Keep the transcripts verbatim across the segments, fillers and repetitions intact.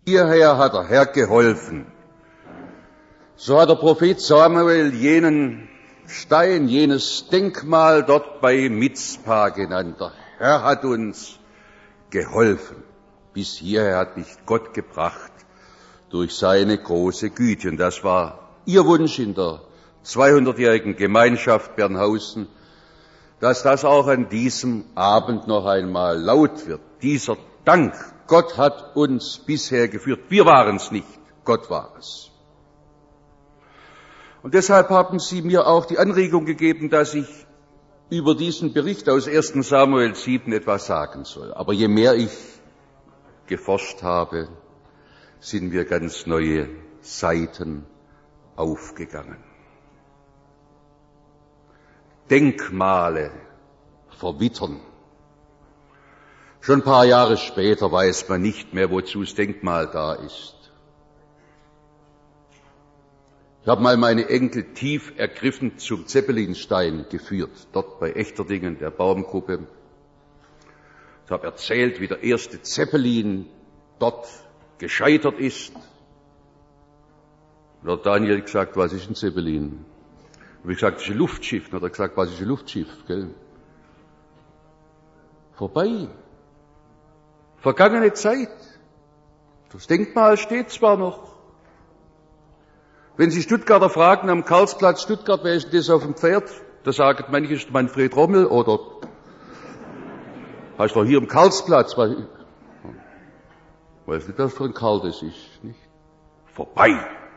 Hierher hat der Herr geholfen. So hat der Prophet Samuel jenen Stein, jenes Denkmal dort bei Mizpa genannt. Der Herr hat uns geholfen. Bis hierher hat mich Gott gebracht durch seine große Güte. Und das war Ihr Wunsch in der zweihundertjährigen Gemeinschaft Bernhausen, dass das auch an diesem Abend noch einmal laut wird. Dieser Dank. Gott hat uns bisher geführt. Wir waren es nicht, Gott war es. Und deshalb haben Sie mir auch die Anregung gegeben, dass ich über diesen Bericht aus ersten Samuel sieben etwas sagen soll. Aber je mehr ich geforscht habe, sind mir ganz neue Seiten aufgegangen. Denkmale verwittern. Schon ein paar Jahre später weiß man nicht mehr, wozu das Denkmal da ist. Ich habe mal meine Enkel tief ergriffen zum Zeppelinstein geführt, dort bei Echterdingen, der Baumgruppe. Ich habe erzählt, wie der erste Zeppelin dort gescheitert ist. Und hat Daniel gesagt, was ist ein Zeppelin? Habe ich gesagt, das ist ein Luftschiff. Und hat er gesagt, was ist ein Luftschiff? Gell? Vorbei. Vergangene Zeit. Das Denkmal steht zwar noch. Wenn Sie Stuttgarter fragen, am Karlsplatz Stuttgart, wer ist denn das auf dem Pferd? Da sagen manche, ist Manfred Rommel oder heißt doch hier im Karlsplatz. Weiß nicht, was für ein Karl das ist. Nicht? Vorbei.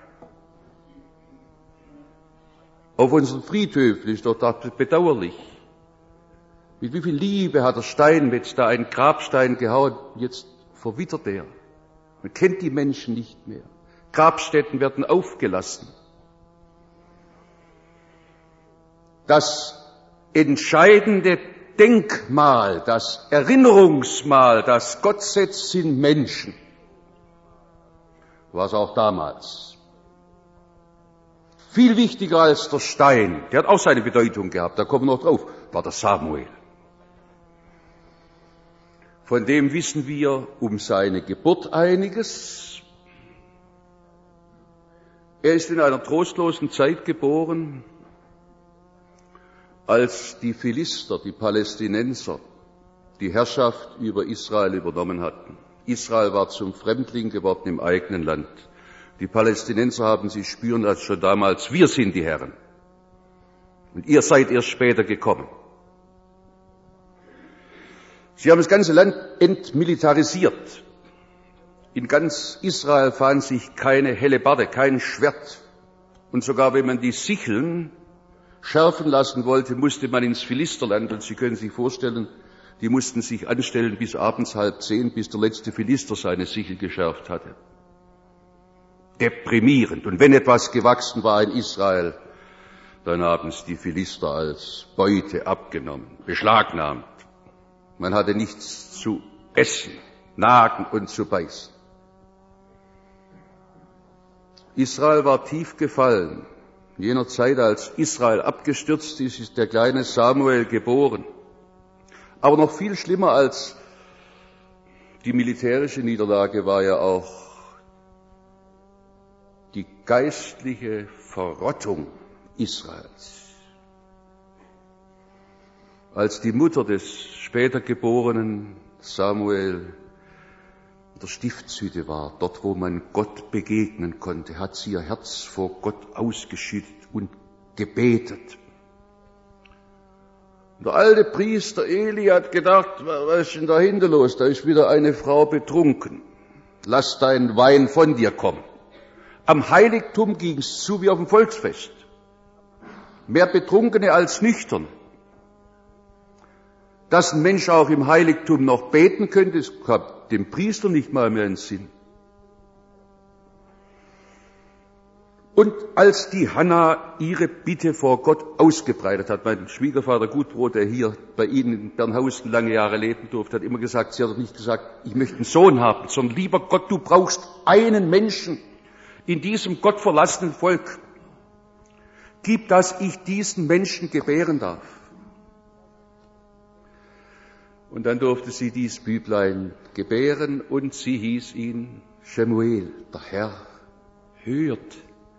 Auf unseren Friedhöfen ist doch das bedauerlich. Mit wie viel Liebe hat der Steinmetz da einen Grabstein gehauen, jetzt verwittert er. Man kennt die Menschen nicht mehr. Grabstätten werden aufgelassen. Das entscheidende Denkmal, das Erinnerungsmal, das Gott setzt, sind Menschen. War es auch damals. Viel wichtiger als der Stein, der hat auch seine Bedeutung gehabt, da kommen wir noch drauf, war der Samuel. Von dem wissen wir um seine Geburt einiges. Er ist in einer trostlosen Zeit geboren, als die Philister, die Palästinenser, die Herrschaft über Israel übernommen hatten. Israel war zum Fremdling geworden im eigenen Land. Die Palästinenser haben sich spüren lassen schon damals, wir sind die Herren. Und ihr seid erst später gekommen. Sie haben das ganze Land entmilitarisiert. In ganz Israel fand sich keine Hellebarde, kein Schwert. Und sogar wenn man die Sicheln schärfen lassen wollte, musste man ins Philisterland. Und Sie können sich vorstellen, die mussten sich anstellen bis abends halb zehn, bis der letzte Philister seine Sichel geschärft hatte. Deprimierend. Und wenn etwas gewachsen war in Israel, dann haben es die Philister als Beute abgenommen, beschlagnahmt. Man hatte nichts zu essen, nagen und zu beißen. Israel war tief gefallen. In jener Zeit, als Israel abgestürzt ist, ist der kleine Samuel geboren. Aber noch viel schlimmer als die militärische Niederlage war ja auch die geistliche Verrottung Israels. Als die Mutter des später geborenen Samuel in der Stiftshütte war, dort wo man Gott begegnen konnte, hat sie ihr Herz vor Gott ausgeschüttet und gebetet. Und der alte Priester Eli hat gedacht, was ist denn da hinten los? Da ist wieder eine Frau betrunken. Lass deinen Wein von dir kommen. Am Heiligtum ging es zu wie auf dem Volksfest. Mehr Betrunkene als nüchtern. Dass ein Mensch auch im Heiligtum noch beten könnte, das kam dem Priester nicht mal mehr in den Sinn. Und als die Hanna ihre Bitte vor Gott ausgebreitet hat, mein Schwiegervater Gudbrod, der hier bei Ihnen in Bernhausen lange Jahre leben durfte, hat immer gesagt, sie hat doch nicht gesagt, ich möchte einen Sohn haben, sondern lieber Gott, du brauchst einen Menschen in diesem gottverlassenen Volk. Gib, dass ich diesen Menschen gebären darf. Und dann durfte sie dies Büblein gebären und sie hieß ihn Shemuel, der Herr hört.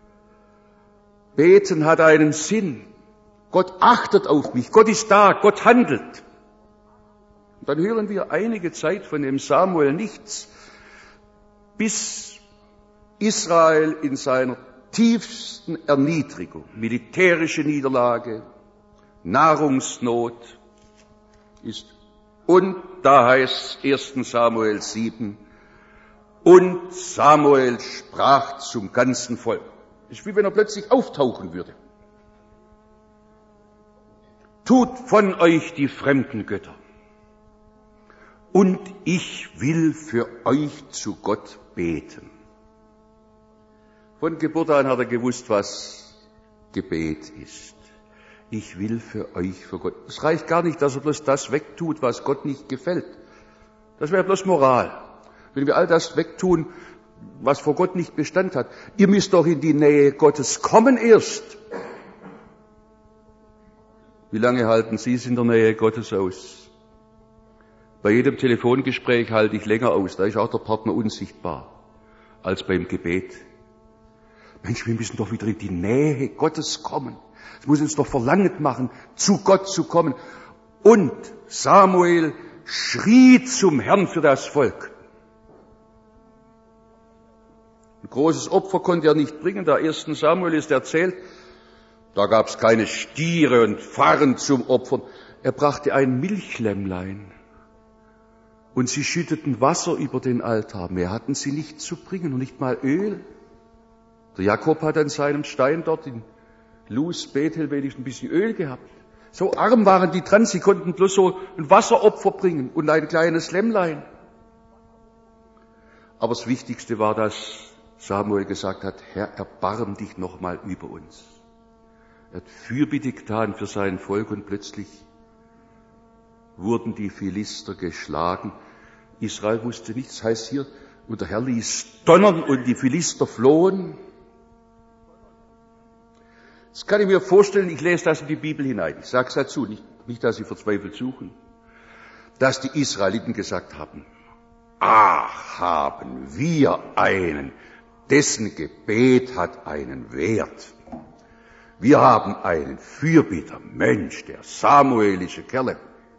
Beten hat einen Sinn. Gott achtet auf mich, Gott ist da, Gott handelt. Und dann hören wir einige Zeit von dem Samuel nichts, bis Israel in seiner tiefsten Erniedrigung, militärische Niederlage, Nahrungsnot ist. Und da heißt es erster Samuel sieben, und Samuel sprach zum ganzen Volk. Es ist wie wenn er plötzlich auftauchen würde. Tut von euch die fremden Götter, und ich will für euch zu Gott beten. Von Geburt an hat er gewusst, was Gebet ist. Ich will für euch, für Gott. Es reicht gar nicht, dass er bloß das wegtut, was Gott nicht gefällt. Das wäre bloß Moral. Wenn wir all das wegtun, was vor Gott nicht Bestand hat. Ihr müsst doch in die Nähe Gottes kommen erst. Wie lange halten Sie es in der Nähe Gottes aus? Bei jedem Telefongespräch halte ich länger aus. Da ist auch der Partner unsichtbar als beim Gebet. Mensch, wir müssen doch wieder in die Nähe Gottes kommen. Es muss uns doch verlangt machen, zu Gott zu kommen. Und Samuel schrie zum Herrn für das Volk. Ein großes Opfer konnte er nicht bringen. Der ersten Samuel ist erzählt, da gab es keine Stiere und Farren zum Opfern. Er brachte ein Milchlämmlein. Und sie schütteten Wasser über den Altar. Mehr hatten sie nicht zu bringen und nicht mal Öl. Der Jakob hat an seinem Stein dort in Luz, Bethel wenigstens ein bisschen Öl gehabt. So arm waren die dran, sie konnten bloß so ein Wasseropfer bringen und ein kleines Lämmlein. Aber das Wichtigste war, dass Samuel gesagt hat, Herr, erbarm dich nochmal über uns. Er hat Fürbitte getan für sein Volk und plötzlich wurden die Philister geschlagen. Israel wusste nichts, das heißt hier, und der Herr ließ donnern und die Philister flohen. Das kann ich mir vorstellen, ich lese das in die Bibel hinein. Ich sage es dazu, nicht, nicht, dass sie verzweifelt suchen, dass die Israeliten gesagt haben, ach, haben wir einen, dessen Gebet hat einen Wert. Wir haben einen Fürbitter, Mensch, der samuelische Kerle.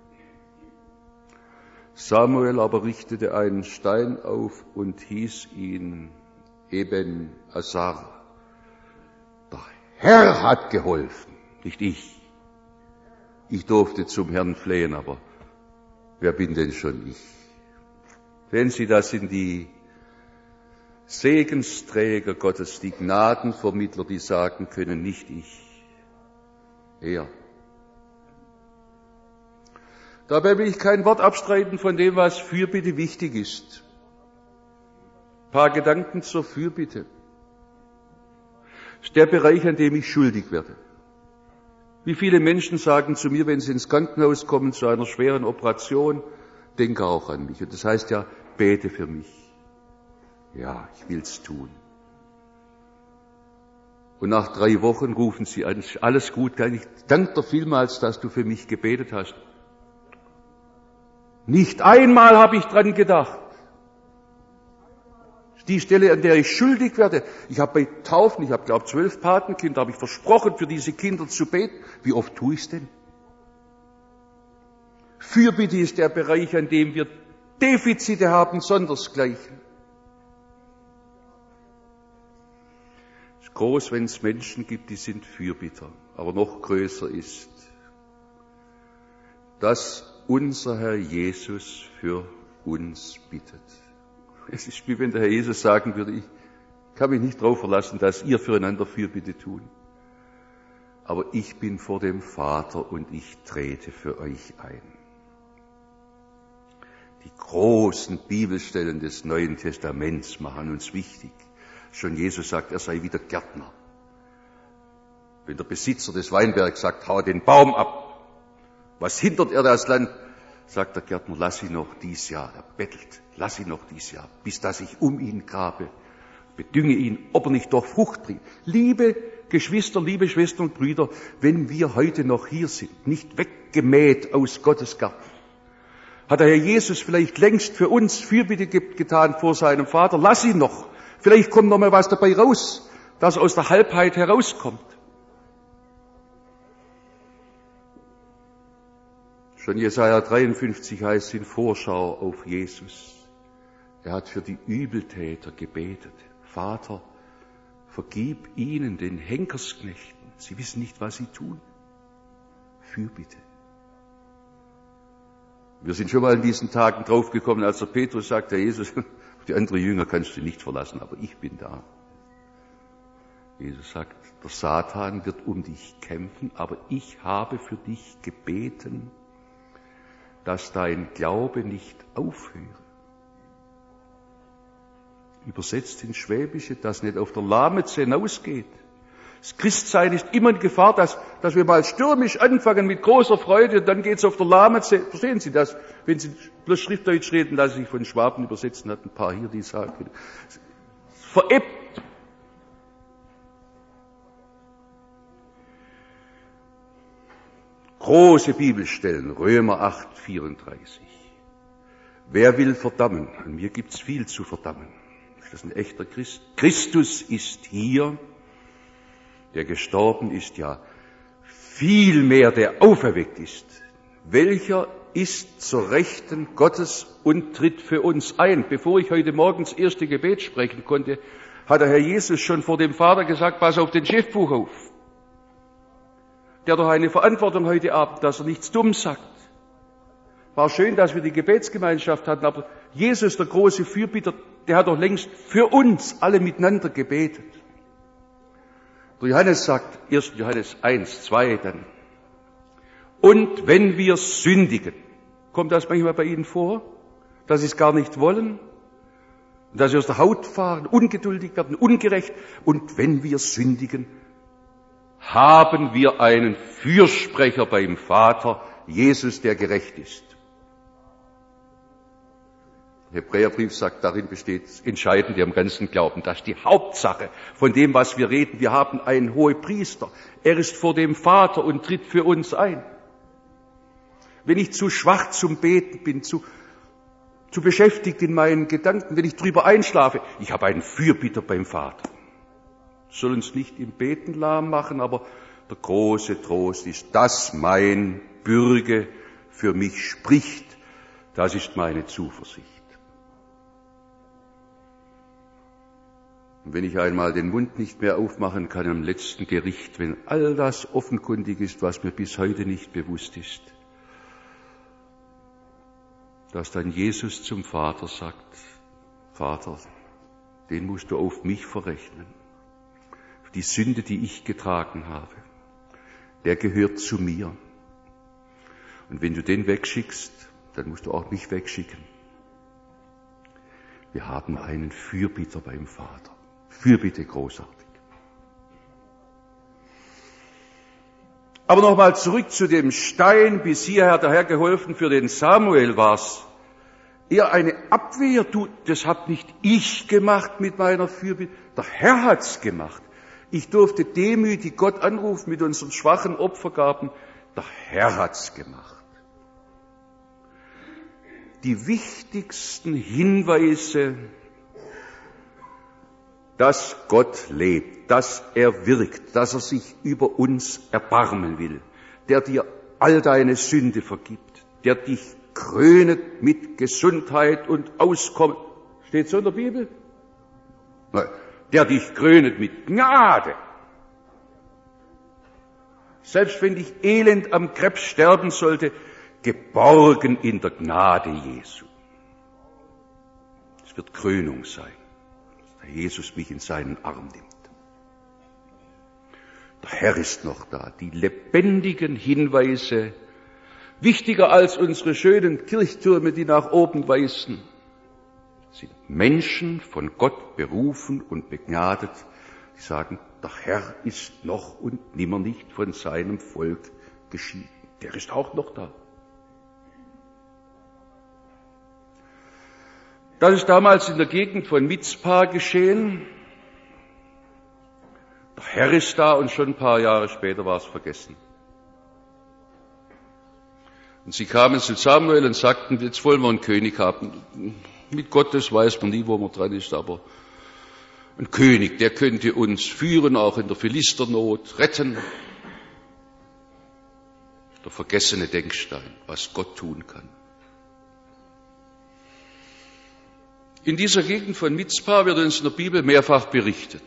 Samuel aber richtete einen Stein auf und hieß ihn Eben Asar. Der Herr hat geholfen, nicht ich. Ich durfte zum Herrn flehen, aber wer bin denn schon ich? Sehen Sie, das sind die Segensträger Gottes, die Gnadenvermittler, die sagen können, nicht ich, er. Dabei will ich kein Wort abstreiten von dem, was Fürbitte wichtig ist. Ein paar Gedanken zur Fürbitte. Das ist der Bereich, an dem ich schuldig werde. Wie viele Menschen sagen zu mir, wenn sie ins Krankenhaus kommen zu einer schweren Operation, denke auch an mich. Und das heißt ja, bete für mich. Ja, ich will's tun. Und nach drei Wochen rufen sie an, alles gut, ich danke dir vielmals, dass du für mich gebetet hast. Nicht einmal habe ich dran gedacht. Die Stelle, an der ich schuldig werde. Ich habe bei Taufen, ich habe glaube zwölf Patenkinder, habe ich versprochen, für diese Kinder zu beten. Wie oft tue ich es denn? Fürbitte ist der Bereich, an dem wir Defizite haben, sondersgleichen. Es ist groß, wenn es Menschen gibt, die sind Fürbitter. Aber noch größer ist, dass unser Herr Jesus für uns bittet. Es ist wie wenn der Herr Jesus sagen würde, ich kann mich nicht darauf verlassen, dass ihr füreinander Fürbitte tun. Aber ich bin vor dem Vater und ich trete für euch ein. Die großen Bibelstellen des Neuen Testaments machen uns wichtig. Schon Jesus sagt, er sei wie der Gärtner. Wenn der Besitzer des Weinbergs sagt, hau den Baum ab, was hindert er das Land? Sagt der Gärtner, lass ihn noch dies Jahr, er bettelt, lass ihn noch dies Jahr, bis dass ich um ihn grabe, bedünge ihn, ob er nicht doch Frucht bringt. Liebe Geschwister, liebe Schwestern und Brüder, wenn wir heute noch hier sind, nicht weggemäht aus Gottes Garten, Hat der Herr Jesus vielleicht längst für uns Fürbitte getan vor seinem Vater? Lass ihn noch. Vielleicht kommt noch mal was dabei raus, das aus der Halbheit herauskommt. Schon Jesaja dreiundfünfzig heißt in Vorschau auf Jesus. Er hat für die Übeltäter gebetet. Vater, vergib ihnen, den Henkersknechten. Sie wissen nicht, was sie tun. Fürbitte. Wir sind schon mal in diesen Tagen draufgekommen, als der Petrus sagte, Herr Jesus, die anderen Jünger kannst du nicht verlassen, aber ich bin da. Jesus sagt, der Satan wird um dich kämpfen, aber ich habe für dich gebeten, dass dein Glaube nicht aufhöre. Übersetzt ins Schwäbische, dass nicht auf der Lametz hinausgeht. Das Christsein ist immer in Gefahr, dass, dass wir mal stürmisch anfangen mit großer Freude, dann geht's auf der Lametz. Verstehen Sie das? Wenn Sie bloß Schriftdeutsch reden, lassen Sie sich von Schwaben übersetzen, hat ein paar hier, die sagen. Verebbt. Große Bibelstellen, Römer acht, vierunddreißig. Wer will verdammen? An mir gibt's viel zu verdammen. Ist das ein echter Christ? Christus ist hier, der gestorben ist, ja, vielmehr der auferweckt ist. Welcher ist zur Rechten Gottes und tritt für uns ein? Bevor ich heute Morgen das erste Gebet sprechen konnte, hat der Herr Jesus schon vor dem Vater gesagt, pass auf den Chefbuch auf. Der hat doch eine Verantwortung heute Abend, dass er nichts Dummes sagt. War schön, dass wir die Gebetsgemeinschaft hatten, aber Jesus, der große Fürbitter, der hat doch längst für uns alle miteinander gebetet. Der Johannes sagt, erster Johannes eins, zwei dann. Und wenn wir sündigen, kommt das manchmal bei Ihnen vor, dass Sie es gar nicht wollen, dass Sie aus der Haut fahren, ungeduldig werden, ungerecht. Und wenn wir sündigen, haben wir einen Fürsprecher beim Vater, Jesus, der gerecht ist. Der Hebräerbrief sagt, darin besteht das Entscheidende am ganzen Glauben. Das ist die Hauptsache von dem, was wir reden. Wir haben einen Hohepriester. Er ist vor dem Vater und tritt für uns ein. Wenn ich zu schwach zum Beten bin, zu, zu beschäftigt in meinen Gedanken, wenn ich drüber einschlafe, ich habe einen Fürbitter beim Vater. Soll uns nicht im Beten lahm machen, aber der große Trost ist, dass mein Bürge für mich spricht. Das ist meine Zuversicht. Und wenn ich einmal den Mund nicht mehr aufmachen kann am letzten Gericht, wenn all das offenkundig ist, was mir bis heute nicht bewusst ist, dass dann Jesus zum Vater sagt, Vater, den musst du auf mich verrechnen. Die Sünde, die ich getragen habe, der gehört zu mir. Und wenn du den wegschickst, dann musst du auch mich wegschicken. Wir haben einen Fürbitter beim Vater. Fürbitte großartig. Aber nochmal zurück zu dem Stein. Bis hierher hat der Herr geholfen. Für den Samuel war's eher eine Abwehr. Du, das hab nicht ich gemacht mit meiner Fürbitte. Der Herr hat's gemacht. Ich durfte demütig Gott anrufen mit unseren schwachen Opfergaben. Der Herr hat's gemacht. Die wichtigsten Hinweise, dass Gott lebt, dass er wirkt, dass er sich über uns erbarmen will, der dir all deine Sünde vergibt, der dich krönet mit Gesundheit und Auskommen. Steht so in der Bibel? Nein. Der dich krönet mit Gnade. Selbst wenn dich elend am Krebs sterben sollte, geborgen in der Gnade Jesu. Es wird Krönung sein, dass Jesus mich in seinen Arm nimmt. Der Herr ist noch da. Die lebendigen Hinweise, wichtiger als unsere schönen Kirchtürme, die nach oben weisen, sind Menschen von Gott berufen und begnadet, die sagen, der Herr ist noch und nimmer nicht von seinem Volk geschieden. Der ist auch noch da. Das ist damals in der Gegend von Mizpah geschehen. Der Herr ist da und schon ein paar Jahre später war es vergessen. Und sie kamen zu Samuel und sagten, jetzt wollen wir einen König haben. Mit Gott, das weiß man nie, wo man dran ist, aber ein König, der könnte uns führen, auch in der Philisternot, retten. Der vergessene Denkstein, was Gott tun kann. In dieser Gegend von Mizpah wird uns in der Bibel mehrfach berichtet.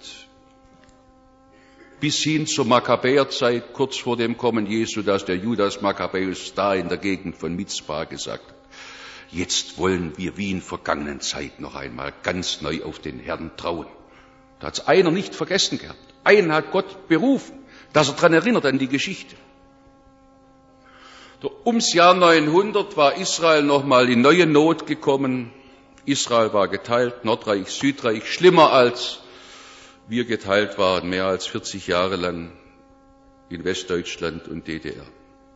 Bis hin zur Makkabäerzeit, kurz vor dem Kommen Jesu, dass der Judas Makkabäus da in der Gegend von Mizpah gesagt hat, jetzt wollen wir wie in vergangenen Zeit noch einmal ganz neu auf den Herrn trauen. Da hat es einer nicht vergessen gehabt. Einen hat Gott berufen, dass er daran erinnert an die Geschichte. Ums Jahr neunhundert war Israel nochmal in neue Not gekommen. Israel war geteilt, Nordreich, Südreich, schlimmer als wir geteilt waren, mehr als vierzig Jahre lang in Westdeutschland und D D R.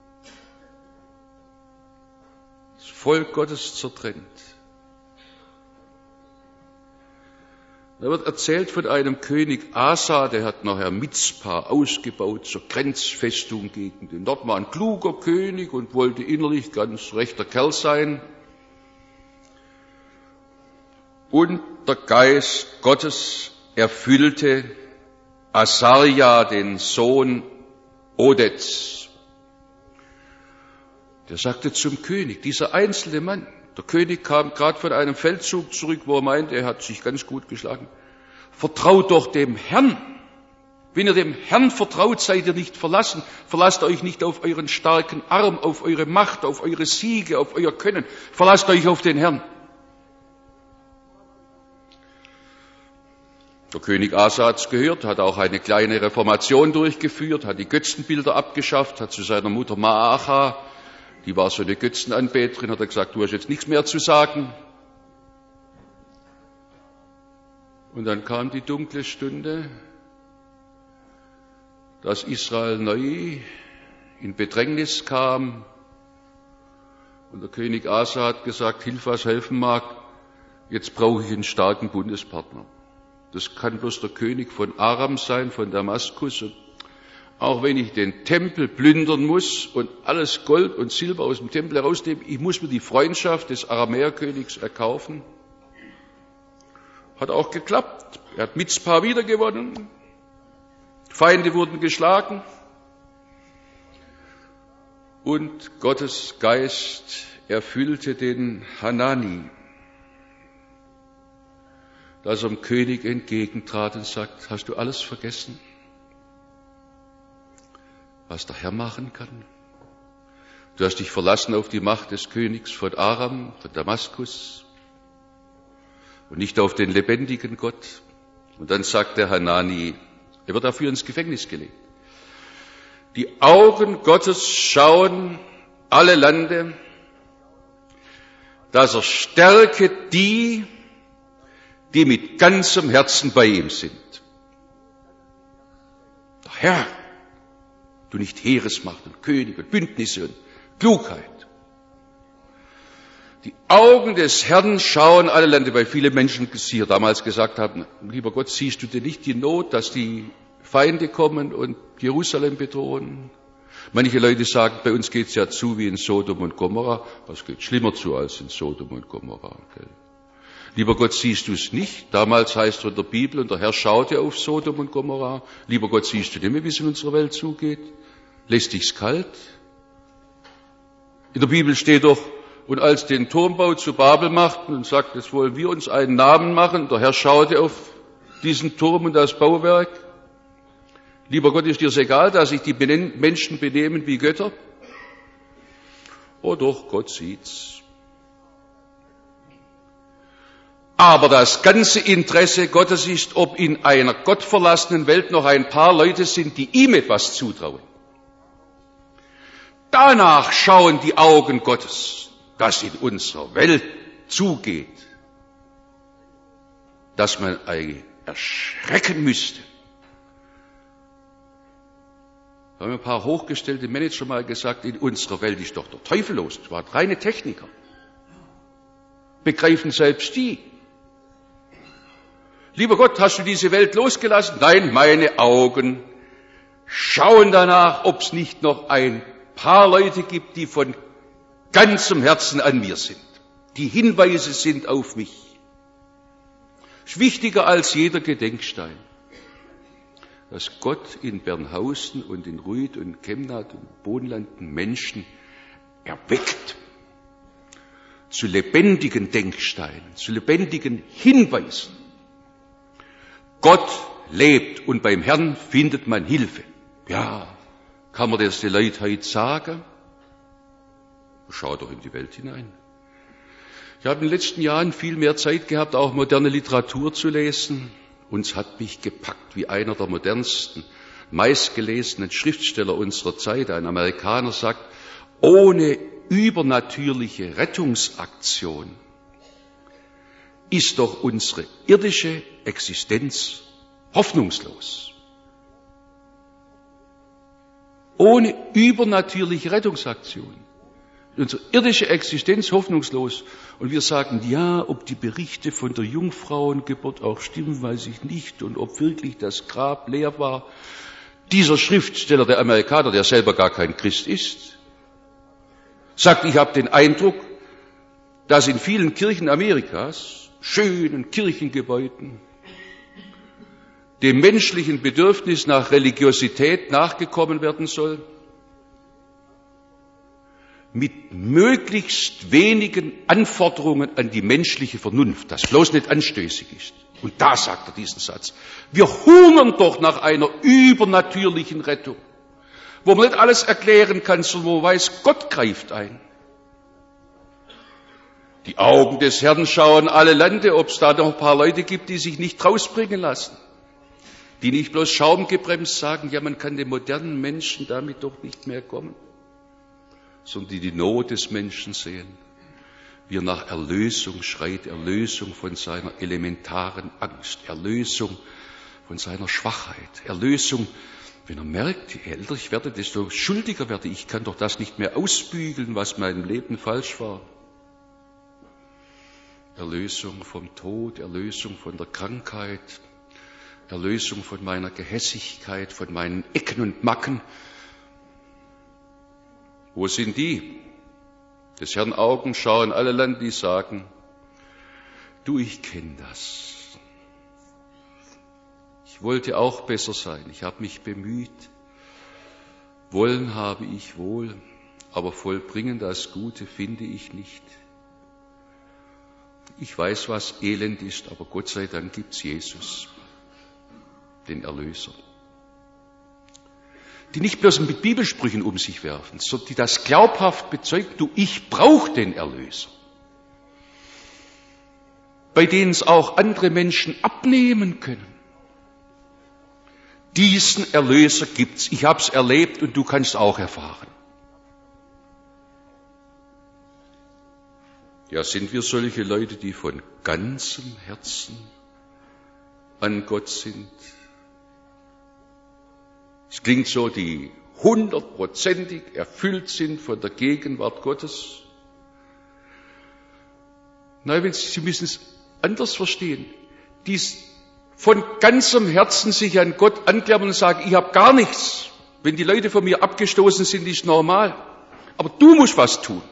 Das Volk Gottes zertrennt. Da wird erzählt von einem König Asa, der hat nachher Mizpah ausgebaut zur Grenzfestung gegen den. Dort war ein kluger König und wollte innerlich ganz rechter Kerl sein. Und der Geist Gottes erfüllte Asaria, den Sohn Odeds. Der sagte zum König, dieser einzelne Mann, der König kam gerade von einem Feldzug zurück, wo er meinte, er hat sich ganz gut geschlagen. Vertraut doch dem Herrn. Wenn ihr dem Herrn vertraut, seid ihr nicht verlassen. Verlasst euch nicht auf euren starken Arm, auf eure Macht, auf eure Siege, auf euer Können. Verlasst euch auf den Herrn. Der König Asa hat's gehört, hat auch eine kleine Reformation durchgeführt, hat die Götzenbilder abgeschafft, hat zu seiner Mutter Maacha, die war so eine Götzenanbeterin, hat er gesagt, du hast jetzt nichts mehr zu sagen. Und dann kam die dunkle Stunde, dass Israel neu in Bedrängnis kam. Und der König Asa hat gesagt, hilf, was helfen mag, jetzt brauche ich einen starken Bundespartner. Das kann bloß der König von Aram sein, von Damaskus. Und auch wenn ich den Tempel plündern muss und alles Gold und Silber aus dem Tempel herausnehmen, ich muss mir die Freundschaft des Aramäerkönigs erkaufen. Hat auch geklappt. Er hat Mizpah wiedergewonnen. Feinde wurden geschlagen. Und Gottes Geist erfüllte den Hanani, dass er dem König entgegentrat und sagt, hast du alles vergessen, was der Herr machen kann? Du hast dich verlassen auf die Macht des Königs von Aram, von Damaskus und nicht auf den lebendigen Gott. Und dann sagt der Hanani, er wird dafür ins Gefängnis gelegt. Die Augen Gottes schauen alle Lande, dass er stärke die, die mit ganzem Herzen bei ihm sind. Der Herr, du nicht Heeresmacht und König und Bündnisse und Klugheit. Die Augen des Herrn schauen alle Lande, weil viele Menschen hier damals gesagt haben, lieber Gott, siehst du denn nicht die Not, dass die Feinde kommen und Jerusalem bedrohen? Manche Leute sagen, bei uns geht's ja zu wie in Sodom und Gomorra. Was geht schlimmer zu als in Sodom und Gomorra? Gell? Lieber Gott, siehst du es nicht? Damals heißt es in der Bibel, und der Herr schaute auf Sodom und Gomorra. Lieber Gott, siehst du nicht mehr, wie es in unserer Welt zugeht? Lässt dich's kalt? In der Bibel steht doch, und als den Turmbau zu Babel machten und sagten, jetzt wollen wir uns einen Namen machen, der Herr schaute auf diesen Turm und das Bauwerk. Lieber Gott, ist dir egal, dass sich die Menschen benehmen wie Götter? Oh doch, Gott sieht's. Aber das ganze Interesse Gottes ist, ob in einer gottverlassenen Welt noch ein paar Leute sind, die ihm etwas zutrauen. Danach schauen die Augen Gottes, dass in unserer Welt zugeht, dass man eigentlich erschrecken müsste. Da haben ein paar hochgestellte Manager mal gesagt, in unserer Welt ist doch der Teufel los. Das waren reine Techniker. Begreifen selbst die. Lieber Gott, hast du diese Welt losgelassen? Nein, meine Augen schauen danach, ob es nicht noch ein paar Leute gibt, die von ganzem Herzen an mir sind. Die Hinweise sind auf mich. Es ist wichtiger als jeder Gedenkstein, dass Gott in Bernhausen und in Ruid und Chemnat und Bodenlanden Menschen erweckt zu lebendigen Denksteinen, zu lebendigen Hinweisen. Gott lebt und beim Herrn findet man Hilfe. Ja, kann man das den Leuten heute sagen? Schau doch in die Welt hinein. Ich habe in den letzten Jahren viel mehr Zeit gehabt, auch moderne Literatur zu lesen. Uns hat mich gepackt, wie einer der modernsten, meistgelesenen Schriftsteller unserer Zeit, ein Amerikaner, sagt, ohne übernatürliche Rettungsaktion ist doch unsere irdische Existenz hoffnungslos. Ohne übernatürliche Rettungsaktion ist unsere irdische Existenz hoffnungslos. Und wir sagen, ja, ob die Berichte von der Jungfrauengeburt auch stimmen, weiß ich nicht. Und ob wirklich das Grab leer war. Dieser Schriftsteller, der Amerikaner, der selber gar kein Christ ist, sagt, ich habe den Eindruck, dass in vielen Kirchen Amerikas, schönen Kirchengebäuden, dem menschlichen Bedürfnis nach Religiosität nachgekommen werden soll, mit möglichst wenigen Anforderungen an die menschliche Vernunft, das bloß nicht anstößig ist. Und da sagt er diesen Satz, wir hungern doch nach einer übernatürlichen Rettung, wo man nicht alles erklären kann, sondern wo man weiß, Gott greift ein. Die Augen des Herrn schauen alle Lande, ob es da noch ein paar Leute gibt, die sich nicht rausbringen lassen, die nicht bloß schaumgebremst sagen, ja, man kann den modernen Menschen damit doch nicht mehr kommen, sondern die die Not des Menschen sehen, wie er nach Erlösung schreit, Erlösung von seiner elementaren Angst, Erlösung von seiner Schwachheit, Erlösung, wenn er merkt, je älter ich werde, desto schuldiger werde ich, kann doch das nicht mehr ausbügeln, was in meinem Leben falsch war. Erlösung vom Tod, Erlösung von der Krankheit, Erlösung von meiner Gehässigkeit, von meinen Ecken und Macken. Wo sind die? Des Herrn Augen schauen alle Land, die sagen, du, ich kenne das. Ich wollte auch besser sein, ich habe mich bemüht. Wollen habe ich wohl, aber vollbringen das Gute finde ich nicht. Ich weiß, was Elend ist, aber Gott sei Dank gibt's Jesus, den Erlöser. Die nicht bloß mit Bibelsprüchen um sich werfen, sondern die das glaubhaft bezeugen, du, ich brauche den Erlöser. Bei denen es auch andere Menschen abnehmen können. Diesen Erlöser gibt's. Ich hab's erlebt und du kannst auch erfahren. Ja, sind wir solche Leute, die von ganzem Herzen an Gott sind? Es klingt so, die hundertprozentig erfüllt sind von der Gegenwart Gottes. Nein, wenn Sie, Sie müssen es anders verstehen. Die von ganzem Herzen sich an Gott anklammern und sagen, ich habe gar nichts. Wenn die Leute von mir abgestoßen sind, ist normal. Aber du musst was tun.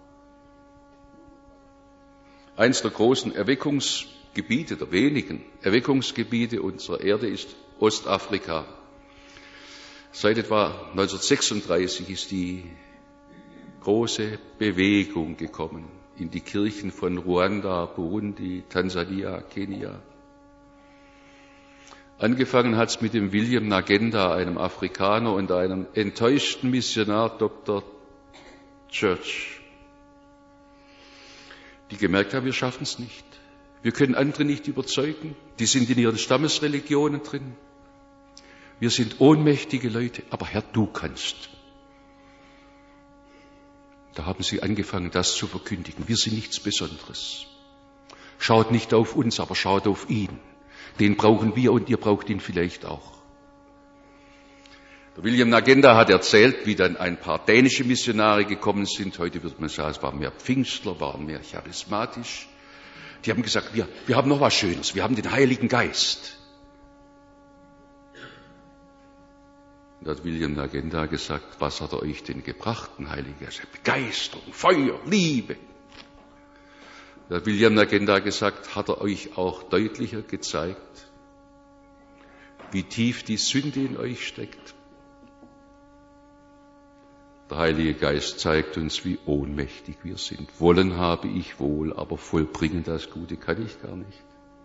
Eins der großen Erweckungsgebiete, der wenigen Erweckungsgebiete unserer Erde ist Ostafrika. Seit etwa neunzehnhundertsechsunddreißig ist die große Bewegung gekommen in die Kirchen von Ruanda, Burundi, Tansania, Kenia. Angefangen hat es mit dem William Nagenda, einem Afrikaner, und einem enttäuschten Missionar, Doktor Church, die gemerkt haben, wir schaffen es nicht. Wir können andere nicht überzeugen. Die sind in ihren Stammesreligionen drin. Wir sind ohnmächtige Leute, aber Herr, du kannst. Da haben sie angefangen, das zu verkündigen. Wir sind nichts Besonderes. Schaut nicht auf uns, aber schaut auf ihn. Den brauchen wir und ihr braucht ihn vielleicht auch. Der William Nagenda hat erzählt, wie dann ein paar dänische Missionare gekommen sind. Heute würde man sagen, es waren mehr Pfingstler, waren mehr charismatisch. Die haben gesagt, wir, wir haben noch was Schönes, wir haben den Heiligen Geist. Da hat William Nagenda gesagt, was hat er euch denn gebracht, ein Heiliger Geist? Begeisterung, Feuer, Liebe. Da hat William Nagenda gesagt, hat er euch auch deutlicher gezeigt, wie tief die Sünde in euch steckt. Der Heilige Geist zeigt uns, wie ohnmächtig wir sind. Wollen habe ich wohl, aber vollbringen das Gute kann ich gar nicht.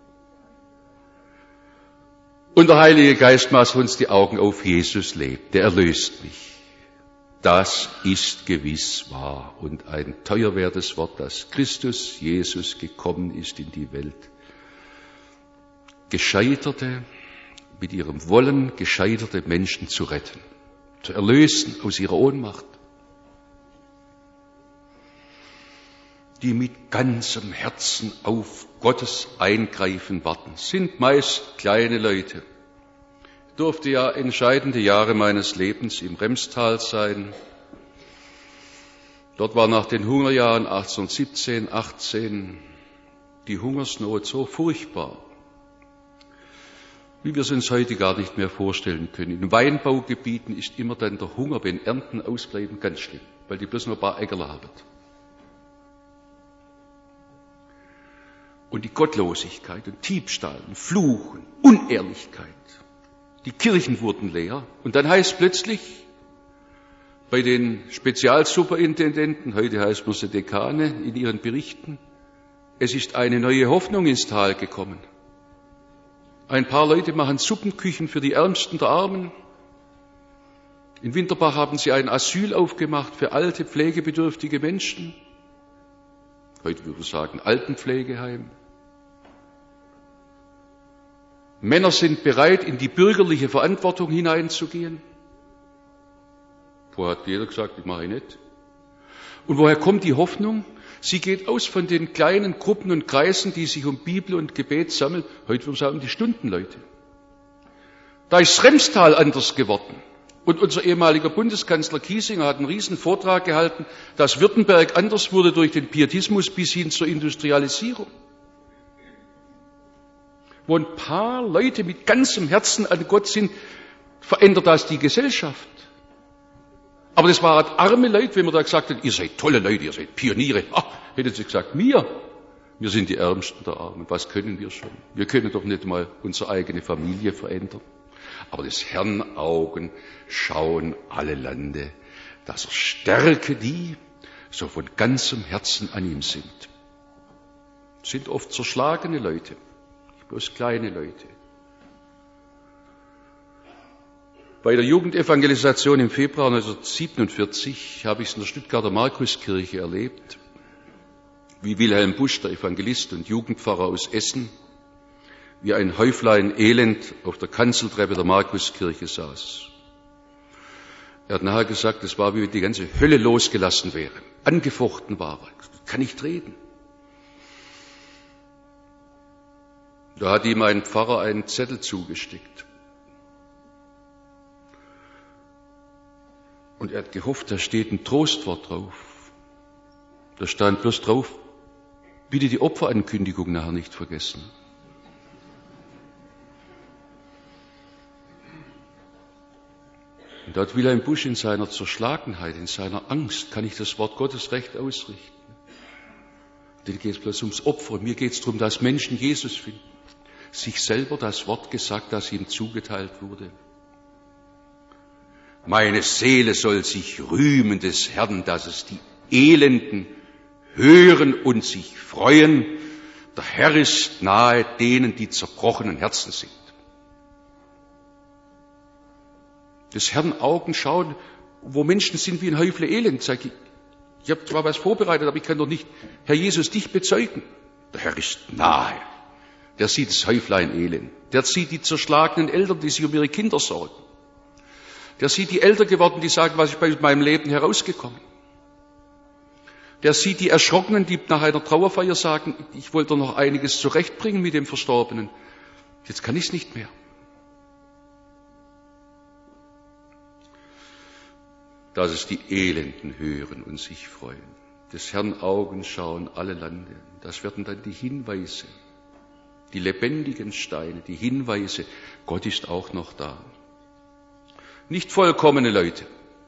Und der Heilige Geist macht uns die Augen auf. Jesus lebt, der erlöst mich. Das ist gewiss wahr und ein teuerwertes Wort, dass Christus Jesus gekommen ist in die Welt. Gescheiterte, mit ihrem Wollen gescheiterte Menschen zu retten, zu erlösen aus ihrer Ohnmacht. Die mit ganzem Herzen auf Gottes Eingreifen warten, sind meist kleine Leute. Ich durfte ja entscheidende Jahre meines Lebens im Remstal sein. Dort war nach den Hungerjahren achtzehnhundertsiebzehn, achtzehn die Hungersnot so furchtbar, wie wir es uns heute gar nicht mehr vorstellen können. In Weinbaugebieten ist immer dann der Hunger, wenn Ernten ausbleiben, ganz schlimm, weil die bloß noch ein paar Äckerler haben. Und die Gottlosigkeit und Diebstahl und Fluchen, Unehrlichkeit. Die Kirchen wurden leer. Und dann heißt plötzlich bei den Spezialsuperintendenten, heute heißt man sie Dekane, in ihren Berichten, es ist eine neue Hoffnung ins Tal gekommen. Ein paar Leute machen Suppenküchen für die Ärmsten der Armen. In Winterbach haben sie ein Asyl aufgemacht für alte, pflegebedürftige Menschen. Heute würde man sagen Altenpflegeheim. Männer sind bereit, in die bürgerliche Verantwortung hineinzugehen. Vorher hat jeder gesagt, ich mache nicht. Und woher kommt die Hoffnung? Sie geht aus von den kleinen Gruppen und Kreisen, die sich um Bibel und Gebet sammeln. Heute würde man sagen, die Stundenleute. Da ist Remstal anders geworden. Und unser ehemaliger Bundeskanzler Kiesinger hat einen riesen Vortrag gehalten, dass Württemberg anders wurde durch den Pietismus bis hin zur Industrialisierung. Wo ein paar Leute mit ganzem Herzen an Gott sind, verändert das die Gesellschaft. Aber das waren arme Leute, wenn man da gesagt hat, ihr seid tolle Leute, ihr seid Pioniere. Ach, hätten sie gesagt, wir, wir sind die Ärmsten der Armen. Was können wir schon? Wir können doch nicht mal unsere eigene Familie verändern. Aber des Herrn Augen schauen alle Lande, dass er stärke die, so von ganzem Herzen an ihm sind. Das sind oft zerschlagene Leute, nicht bloß kleine Leute. Bei der Jugendevangelisation im Februar neunzehnhundertsiebenundvierzig habe ich es in der Stuttgarter Markuskirche erlebt, wie Wilhelm Busch, der Evangelist und Jugendpfarrer aus Essen, wie ein Häuflein Elend auf der Kanzeltreppe der Markuskirche saß. Er hat nachher gesagt, es war, wie wenn die ganze Hölle losgelassen wäre, angefochten war. Ich kann nicht reden. Da hat ihm ein Pfarrer einen Zettel zugesteckt. Und er hat gehofft, da steht ein Trostwort drauf. Da stand bloß drauf, bitte die Opferankündigung nachher nicht vergessen. Und da hat Wilhelm Busch in seiner Zerschlagenheit, in seiner Angst, kann ich das Wort Gottes recht ausrichten? Denen geht es bloß ums Opfer. Mir geht es darum, dass Menschen Jesus finden. Sich selber das Wort gesagt, das ihm zugeteilt wurde. Meine Seele soll sich rühmen des Herrn, dass es die Elenden hören und sich freuen. Der Herr ist nahe denen, die zerbrochenen Herzen sind. Des Herrn Augen schauen, wo Menschen sind wie ein Häufle Elend. Sag ich, ich habe zwar was vorbereitet, aber ich kann doch nicht, Herr Jesus, dich bezeugen. Der Herr ist nahe. Der sieht das Häuflein Elend. Der sieht die zerschlagenen Eltern, die sich um ihre Kinder sorgen. Der sieht die Älter geworden, die sagen, was ist bei meinem Leben herausgekommen. Der sieht die Erschrockenen, die nach einer Trauerfeier sagen, ich wollte noch einiges zurechtbringen mit dem Verstorbenen. Jetzt kann ich es nicht mehr. Dass es die Elenden hören und sich freuen. Des Herrn Augen schauen alle Lande. Das werden dann die Hinweise, die lebendigen Steine, die Hinweise, Gott ist auch noch da. nicht vollkommene Leute.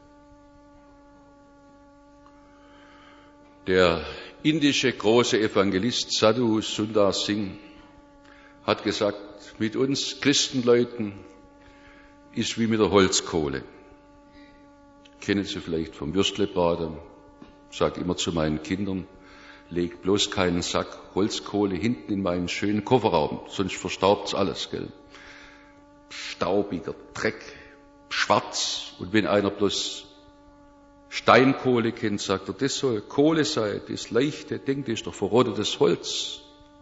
Der indische große Evangelist Sadhu Sundar Singh hat gesagt, mit uns Christenleuten ist wie mit der Holzkohle. Kennen Sie vielleicht vom Würstlebraten. Ich sage immer zu meinen Kindern, leg bloß keinen Sack Holzkohle hinten in meinen schönen Kofferraum, sonst verstaubt's alles, gell? Staubiger Dreck, schwarz. Und wenn einer bloß Steinkohle kennt, sagt er, das soll Kohle sein, das leichte, denkt, das ist doch verrottetes Holz.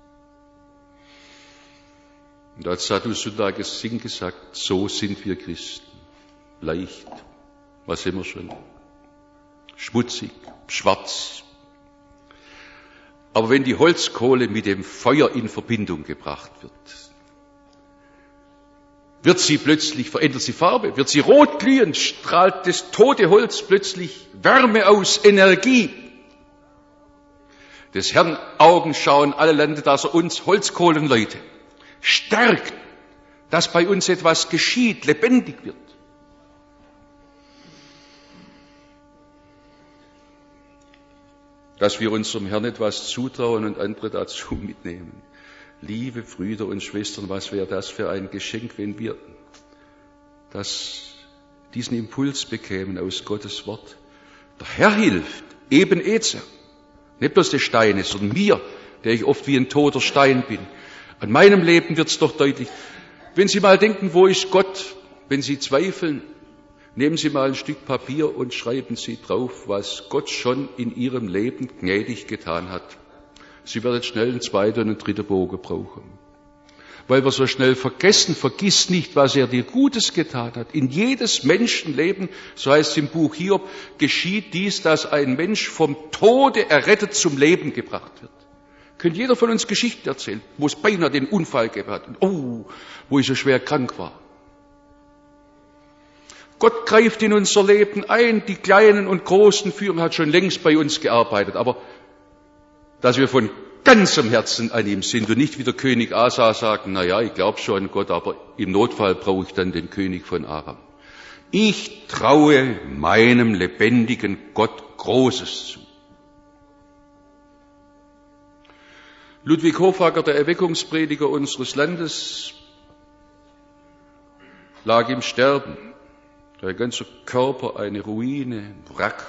Und da hat Sadhu Sundar Singh gesagt, so sind wir Christen. Leicht. Was sind wir schon? Schmutzig, schwarz. Aber wenn die Holzkohle mit dem Feuer in Verbindung gebracht wird, wird sie plötzlich, verändert sie Farbe, wird sie rot glühen, strahlt das tote Holz plötzlich Wärme aus, Energie. Des Herrn Augen schauen alle Länder, dass er uns Holzkohlenleute stärkt, dass bei uns etwas geschieht, lebendig wird. Dass wir unserem Herrn etwas zutrauen und andere dazu mitnehmen. Liebe Brüder und Schwestern, was wäre das für ein Geschenk, wenn wir das, diesen Impuls bekämen aus Gottes Wort. Der Herr hilft, eben Ezer. Nicht bloß der Steine, sondern mir, der ich oft wie ein toter Stein bin. An meinem Leben wird es doch deutlich. Wenn Sie mal denken, wo ist Gott? Wenn Sie zweifeln, nehmen Sie mal ein Stück Papier und schreiben Sie drauf, was Gott schon in Ihrem Leben gnädig getan hat. Sie werden schnell einen zweiten und einen dritten Bogen brauchen. Weil wir so schnell vergessen, vergiss nicht, was er dir Gutes getan hat. In jedes Menschenleben, so heißt es im Buch Hiob, geschieht dies, dass ein Mensch vom Tode errettet zum Leben gebracht wird. Könnte jeder von uns Geschichten erzählen, wo es beinahe den Unfall gegeben hat. Und, oh, wo ich so schwer krank war. Gott greift in unser Leben ein, die kleinen und großen Führungen hat schon längst bei uns gearbeitet, aber dass wir von ganzem Herzen an ihm sind und nicht wie der König Asa sagen, na ja, ich glaube schon an Gott, aber im Notfall brauche ich dann den König von Aram. Ich traue meinem lebendigen Gott Großes zu. Ludwig Hofacker, der Erweckungsprediger unseres Landes, lag im Sterben. Der ganze Körper eine Ruine, ein Wrack.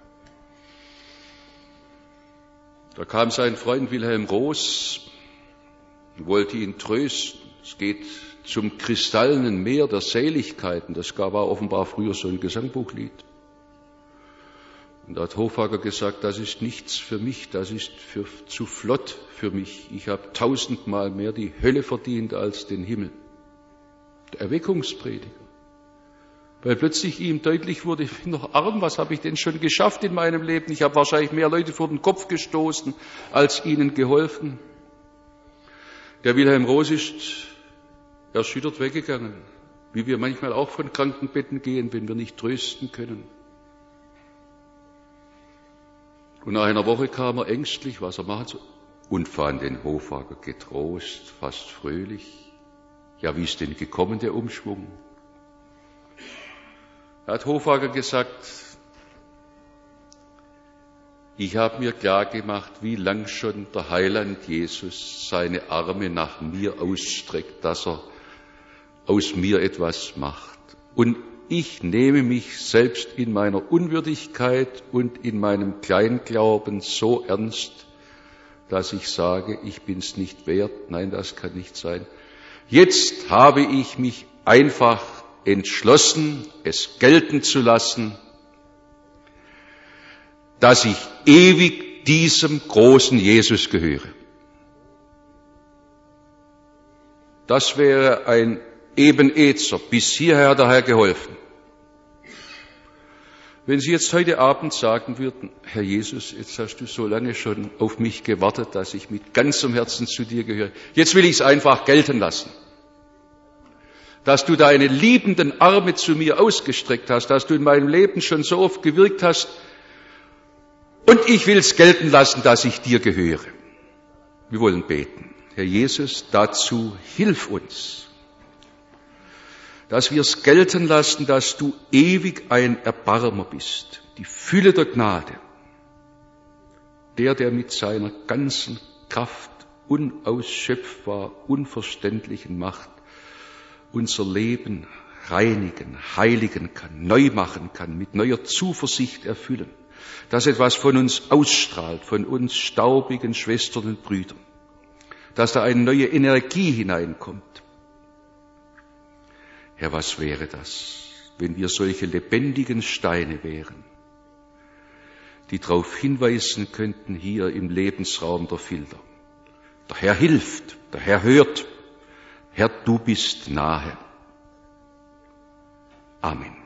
Da kam sein Freund Wilhelm Roos und wollte ihn trösten. Es geht zum kristallenen Meer der Seligkeiten. Das war offenbar früher so ein Gesangbuchlied. Und da hat Hofacker gesagt, das ist nichts für mich, das ist für, zu flott für mich. Ich habe tausendmal mehr die Hölle verdient als den Himmel. Der Erweckungsprediger. Weil plötzlich ihm deutlich wurde, ich bin noch arm, was habe ich denn schon geschafft in meinem Leben? Ich habe wahrscheinlich mehr Leute vor den Kopf gestoßen, als ihnen geholfen. Der Wilhelm Roos ist erschüttert weggegangen, wie wir manchmal auch von Krankenbetten gehen, wenn wir nicht trösten können. Und nach einer Woche kam er ängstlich, was er machen soll, und fand den Hofacker getrost, fast fröhlich. Ja, wie ist denn gekommen, der Umschwung? Er hat Hofacker gesagt, ich habe mir klar gemacht, wie lang schon der Heiland Jesus seine Arme nach mir ausstreckt, dass er aus mir etwas macht. Und ich nehme mich selbst in meiner Unwürdigkeit und in meinem Kleinglauben so ernst, dass ich sage, ich bin's nicht wert. Nein, das kann nicht sein. Jetzt habe ich mich einfach entschlossen, es gelten zu lassen, dass ich ewig diesem großen Jesus gehöre. Das wäre ein Ebenezer. Bis hierher hat der Herr geholfen. Wenn Sie jetzt heute Abend sagen würden, Herr Jesus, jetzt hast du so lange schon auf mich gewartet, dass ich mit ganzem Herzen zu dir gehöre. Jetzt will ich es einfach gelten lassen. Dass du deine liebenden Arme zu mir ausgestreckt hast, dass du in meinem Leben schon so oft gewirkt hast. Und ich will es gelten lassen, dass ich dir gehöre. Wir wollen beten. Herr Jesus, dazu hilf uns. dass wir es gelten lassen, dass du ewig ein Erbarmer bist, die Fülle der Gnade. Der, der mit seiner ganzen Kraft unausschöpfbar, unverständlichen Macht unser Leben reinigen, heiligen kann, neu machen kann, mit neuer Zuversicht erfüllen, dass etwas von uns ausstrahlt, von uns staubigen Schwestern und Brüdern, dass da eine neue Energie hineinkommt. Herr, was wäre das, wenn wir solche lebendigen Steine wären, die darauf hinweisen könnten, hier im Lebensraum der Filter. Der Herr hilft, der Herr hört, Herr, du bist nahe. Amen.